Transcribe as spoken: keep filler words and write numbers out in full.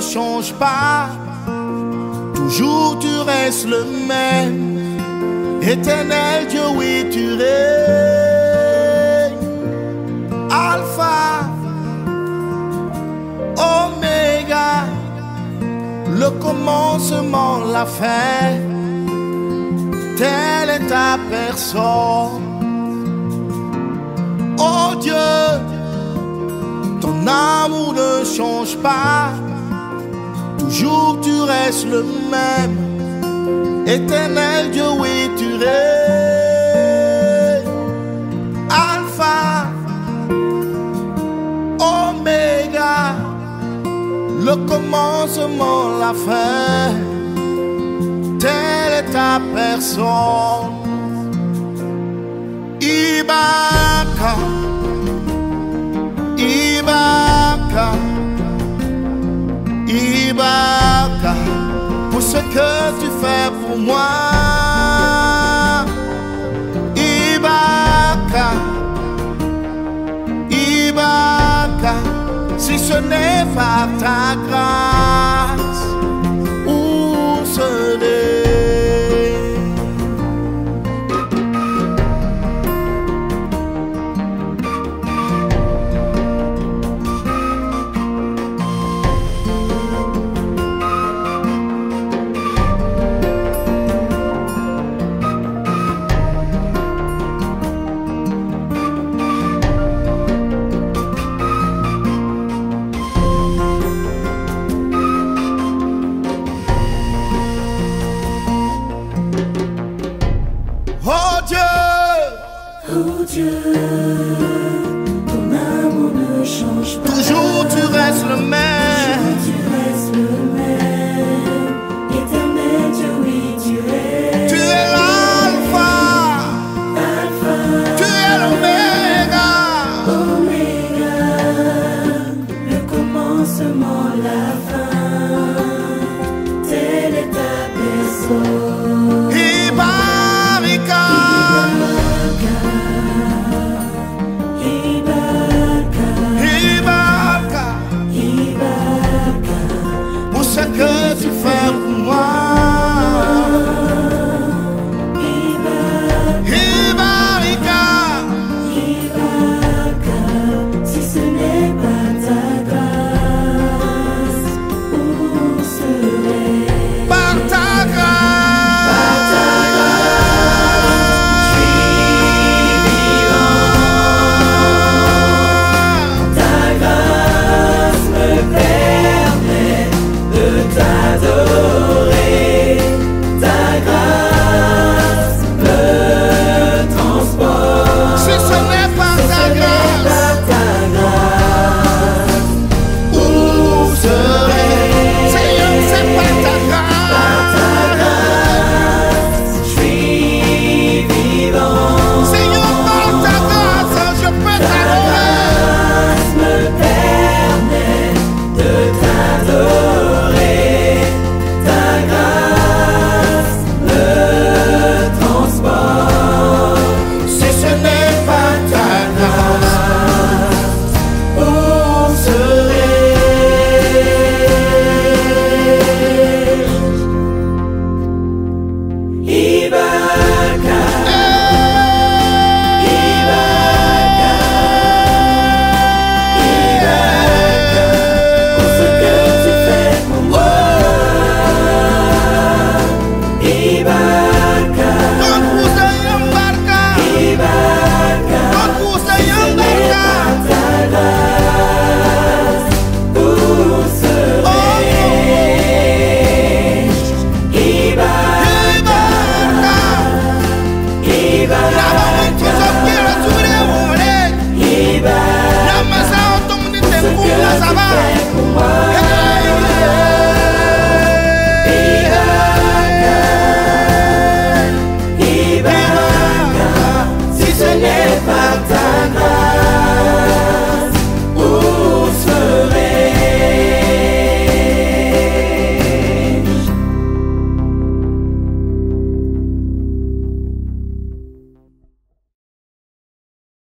change pas, toujours tu restes le même. Éternel Dieu, oui tu règnes. Alpha, Oméga, le commencement, la fin, telle est ta personne. Oh Dieu, ton amour ne change pas, toujours tu restes le même. Éternel Dieu, oui tu règnes. Alpha, Oméga, le commencement, la fin, telle est ta personne. Ibaka, Ibaka, Ibaka, pour ce que tu fais pour moi. Ibaka, Ibaka, si ce n'est pas ta grâce, où serais-je? Oh Dieu, oh Dieu, ton amour ne change pas. toujours tu restes le même. Tu restes le même. Éternel Dieu, oui tu es. Tu es l'alpha, Alpha, tu es l'oméga. Oméga, le commencement, la fin, telle est ta personne. Ibarika, Ibarika, pour ce que tu fais pour moi. Ibarika, si ce n'est pas ta grâce, où serais-je? par ta grâce, Par ta grâce, je suis vivant. Ta grâce me permet de t'adorer. Ta grâce me transporte. si ce n'est pas ta grâce, Par ta grâce, où serais-je? Seigneur, c'est pas ta grâce. je suis vivant. Seigneur, par ta grâce, je peux t'adorer. Grâce me permet de t'adorer. Ta grâce me transporte. Si ce n'est pas ta grâce, où serais-je? Ibaka, Ibaka, Ibaka, pour ce que tu fais pour moi. Ibaka, Don José Yambarka, Ibaka, Don José ce n'est Yambarka. pas ta grâce, où serais-je? Ibaka, Ibaka, Ibaka, ce que tu fais